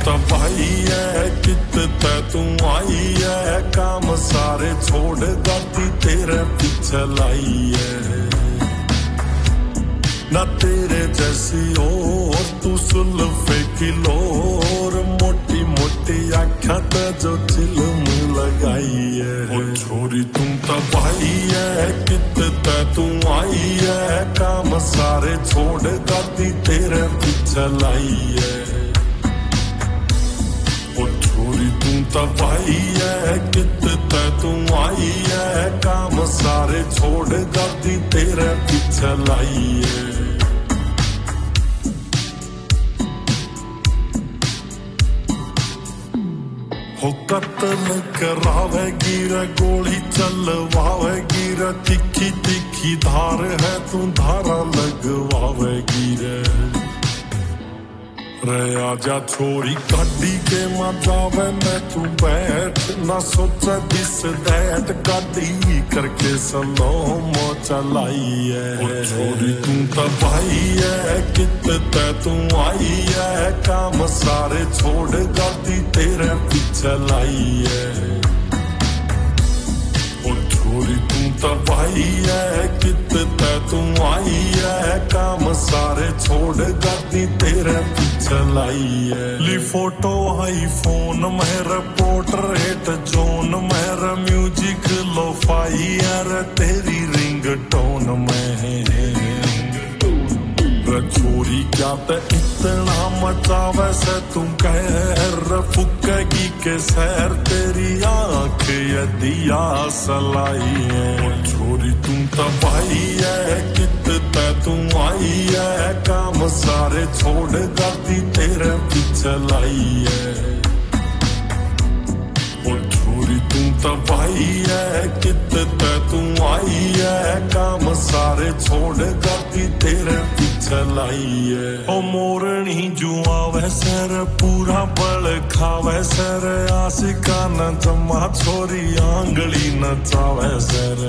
तो भाई है कितने तू आई है काम सारे छोड़ गाती तेरे पीछे लाई है ना तेरे जैसी और तू सुल्फे किलोर मोटी मोटी आँखों ते जो चिलम लगाई है ओ छोरी तुम तो भाई है कितने तू आई है काम सारे छोड़ गाती तेरे पीछे लाई है ओ छोरी तुम तो भाई है कितने तू आई है काम सारे छोड़ गाती तेरे पीछे लाई है हो कत्ल करावेगी रे गोली चलवावेगी रे तिखी तिखी धार है तू धारा लगवावेगी रे आजा छोरी गाड़ी के मजावे में तू बैठ ना सोचा दिस दैट गाड़ी करके सलो मो चलाई है ओ छोरी तू तो भाई है कितने तू आई है काम सारे छोड़ गाड़ी तेरे पीछे लाई है ओ छोरी तू तो भाई है कितने तू आई है काम सारे छोड़ गाड़ी तेरे पीछे लाई है ली फोटो आईफोन मेरा पोर्ट्रेट जोन मेरा म्यूजिक लोफाई यार तेरी रिंगटोन में छोरी क्या ते इतना मचावे से तू कहर फुकेगी के सैर तेरी आँख ये दिया सलाई है छोरी तुम तो भाई है कितने तू आई है काम सारे छोड़ गाती तेरे पीछे लाई है ओ छोरी तुम तो भाई है कितने तू आई है काम सारे छोड़ गाती तेरे पीछे लाई है ओ मोरनी जुआ वैसर पूरा बल खावे सर आशिका न जमा छोरी आंगली न चावे सर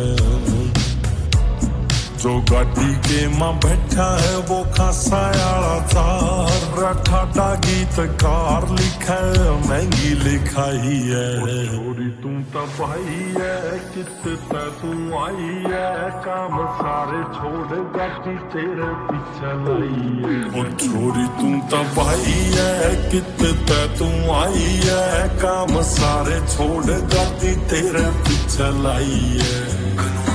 जो गाड़ी के मां बैठा है वो खासा आला चार ठाडा गीतकार लिखा है महंगी लिखाई है छोरी तुम तो भाई है कितने तू आई है काम सारे छोड़ गाड़ी तेरे पीछे लाई है ओ छोरी तुम तो भाई है कितने तू आई है काम सारे छोड़ गाड़ी तेरे पीछे लाई है